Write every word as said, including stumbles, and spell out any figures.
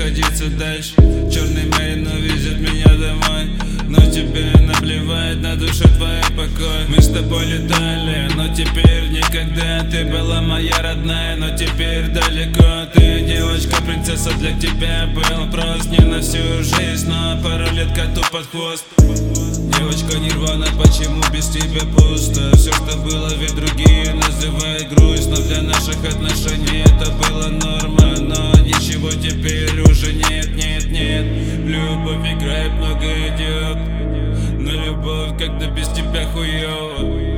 находиться дальше. Черный Мерин увезет меня домой, но тебе наплевать на душу твой покой. Мы с тобой летали, но теперь никогда. Ты была моя родная, но теперь далеко. Ты девочка, принцесса, для тебя был просто не на всю жизнь, но пару лет коту под хвост. Девочка Нирвана, почему без тебя пусто? Все, что было, ведь другие называют грусть, но для наших отношений это было норма. Но ничего теперь уже нет, нет, нет. В любовь играет много идиот, но любовь, когда без тебя хуёво.